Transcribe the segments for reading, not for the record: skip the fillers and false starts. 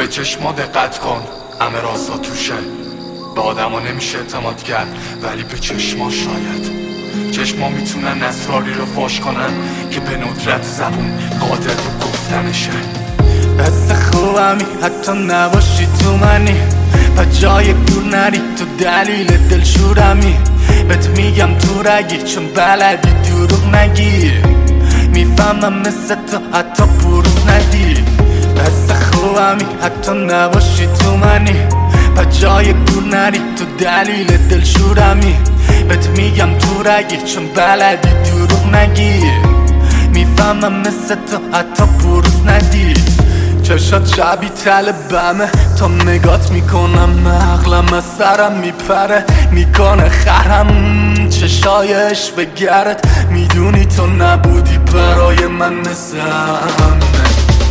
به چشما دقت کن، همه راستا توشه. به آدما نمیشه اعتماد کرد، ولی به چشما شاید. چشما میتونن اسراری رو فاش کنن که به ندرت زبون قادر به گفتنشه. حس خوبمی حتی نباشی تو منی، با جای دور نری تو دلیل دلشورمی. بهت میگم تو رگی چون بلدی دروغ نگی، میفهمم مثل تو حتی بروز ندی. حس خوبمی حتی نباشی تو منی، با جای دور نری تو دلیل دلشورمی. بهت میگم تو رگی چون بلدی دروغ نگی، میفهمم مثل تو حتی بروز ندی. چشات شبیه طلبمه، تا نگات میکنم عقلم از سرم میپره، میکنه خرم چشایش بگرد. میدونی تو نبودی برای من مثل همه،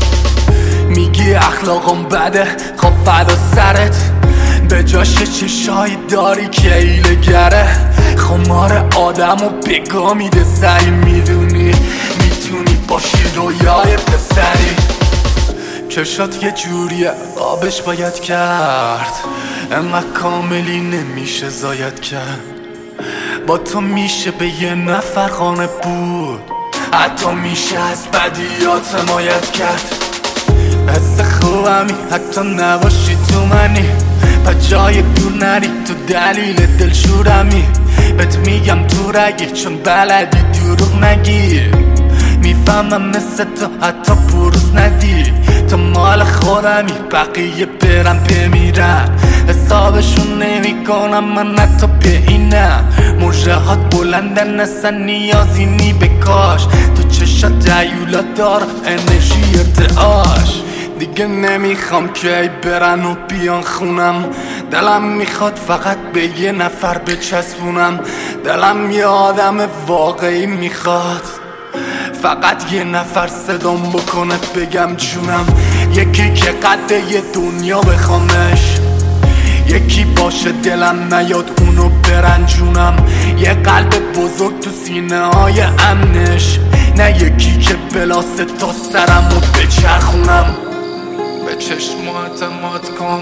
میگی اخلاقم بده خب فدا سرت، به جاش چشایی داری که ایله گره. خمار آدم و بگا میده سعی، میدونی میتونی باشی رویای پسری. چشات یه جوریه آبش باید کرد، اما کاملی نمیشه زاید کرد. با تو میشه به یه نفر خانه بود، حتی میشه از بدیات مایت کرد. حس خوبمی حتی نباشی تو منی، با جای دور نری تو دلیل دلشورمی. بهت میگم تو رگی چون بلدی دروغ نگی، میفهمم مثل تو حتی بروز ندی. تو مال خودمی بقیه برم بمیرم، حسابشون نمی کنم من حتی به اینم. موجهات بلندن اصلا نیازی نی به کاش، تو چشات دیولا دار انرژی ارتعاش. دیگه نمیخوام که ای برن و بیان خونم، دلم میخواد فقط به یه نفر بچسبونم. دلم یه آدم واقعی میخواد، فقط یه نفر صدام بکنه بگم جونم. یکی که قد یه دنیا بخوامش، یکی باشه دلم نیاد اونو برنجونم. یه قلب بزرگ تو سینه های امنش، نه یکی که بلاسه تا سرم و بچرخونم. به چشما اعتماد کن،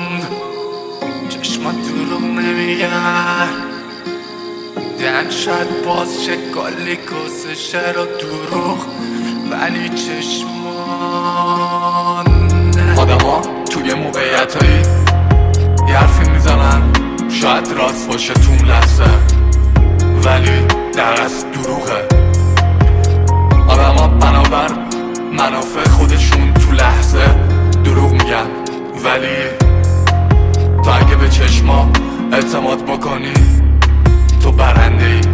چشما دروغ نمیگن. دهن شاید باز چه گالی کسشه رو دروغ، ولی چشمان آدما توی موقعیت هایی یه حرفی میزنن، شاید راست باشه تو اون لحظه ولی در اصل دروغه. آدما بنابر منافع خودشون تو لحظه دروغ میگن، ولی تو اگه به چشما اعتماد بکنی تو برنده ای.